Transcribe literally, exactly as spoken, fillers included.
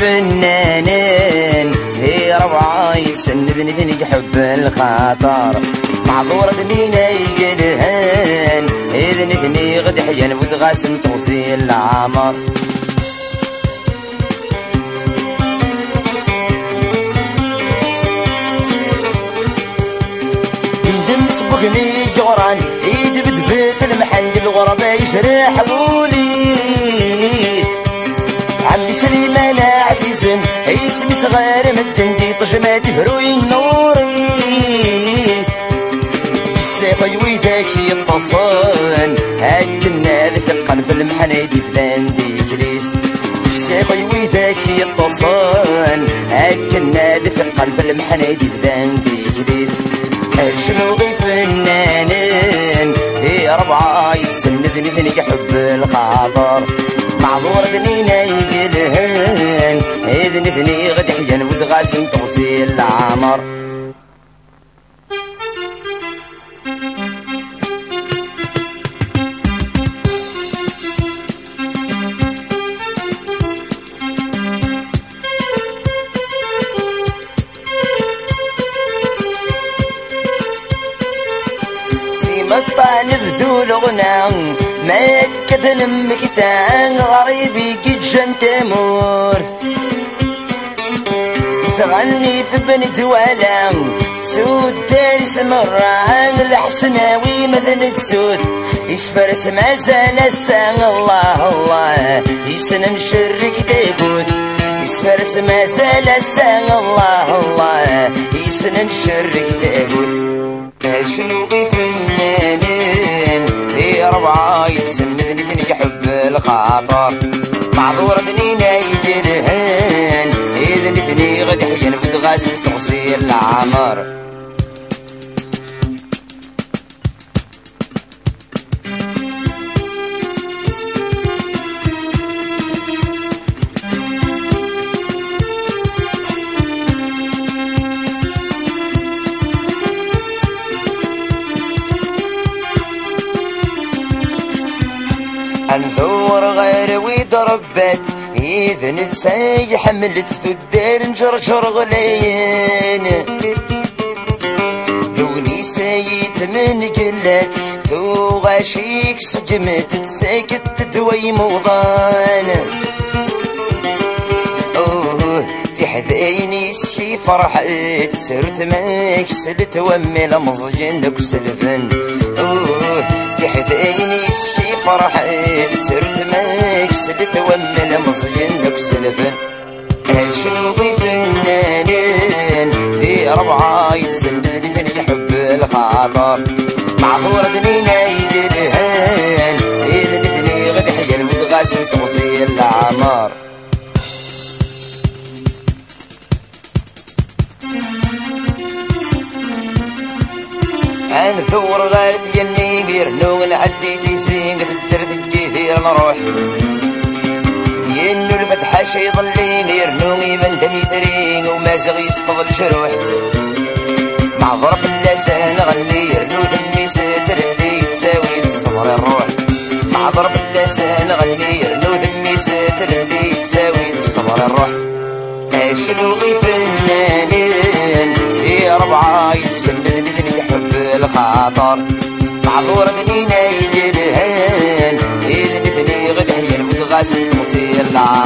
فنانين هي ربعة يسندني ذني حب الخاطر معذورة ذنينا يقدهن إذن ذني غد حيان وتغاسم توصيل العمر يندم سبقني جوران إيد بدبت المحل الغربة يشرح بوليس عمي سليمان عزيزن اسمي صغير مدندي طجماتي فروي النوريس السيف ويداك يتصن هاكنا ذي القلب المحنيدي فلان دي جليس السيف ويداك يتصن هاكنا ذي القلب المحنيدي فلان دي جليس شنو غي فنانين هي ربعة يسندني ذني حب الخاطر معذور ذنينا يقلهن إذن ذني غد حيان وتغاسم توصيل العمر الطالب ذو الغنى ما كتن مكتان غريبي كجن تمور سغني في بنت ولا سود داري سمران الحسناوي مذن السود يسفرس ما زال السان الله الله يسنن شرك ديبود يسفرس ما زال السان الله الله يسنن شرك ديبود شنو غي فنانين هي ربعة يتسندني ذني حب الخاطر معذورة ذنينا يجرهن إذن ذني غد حيان وتغاسل توصيل العمر انثور غير ويضربت إذن تساي حملت ثدار نجرجر غلين لوني سايت من قلت ثو غاشيك سجمت تساكت تدوي موضان اوه في حذيني الشي فرحت سرت ماك سلت وامي لمزجنك سلفن اوه في حذيني الشي فرحت سرت ماك سلت وامي لمزجنك سلفن شنو غي فنانين في ربعة يتسندني ذني حب الخاطر معذور ذنينا يجرهن إذن ذني غد حيان وتغاسل توصيل العمر انثور غير تجني بيرنو العدي تيسين قد الدرد الجيثير نروح ينو الفتحة شي ظلين يرنو يبن دني ثرين وما زغ يسقض الشروح مع ضرب اللسان غني يرنو دمي ساتر اللي تساوي تصبر الروح مع ضرب اللسان غني يرنو دمي ساتر اللي تساوي تصبر الروح شنو غي فنانين في ربعة يتسندني ذني حب الخاطر معذور ذنينا يجرهن إذن ذني غد حيان وتغاسل توصيل العمر